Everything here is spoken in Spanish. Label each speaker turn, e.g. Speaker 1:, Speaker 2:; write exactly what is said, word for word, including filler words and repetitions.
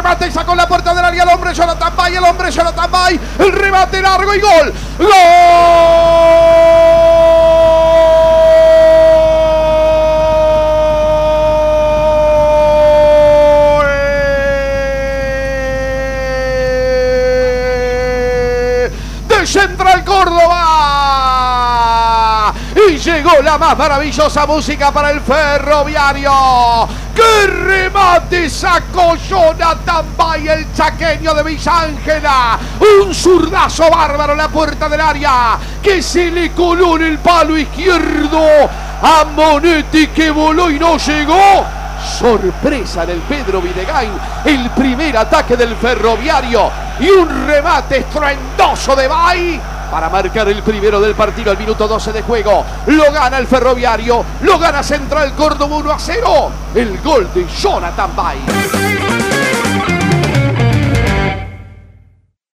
Speaker 1: remate, sacó la puerta del área, el hombre Jonathan Bay, el hombre Jonathan Bay, el remate largo y gol. ¡Gol! De Central Córdoba. Y llegó la más maravillosa música para el Ferroviario. ¡Qué remate sacó Jonathan Bay, el chaqueño de Villa Ángela! Un zurdazo bárbaro en la puerta del área que se le coló en el palo izquierdo a Monetti, que voló y no llegó. Sorpresa en el Pedro Videgain, el primer ataque del Ferroviario y un remate estruendoso de Bay para marcar el primero del partido al minuto doce de juego. Lo gana el Ferroviario, lo gana Central Córdoba uno a cero. El gol de Jonathan Bay.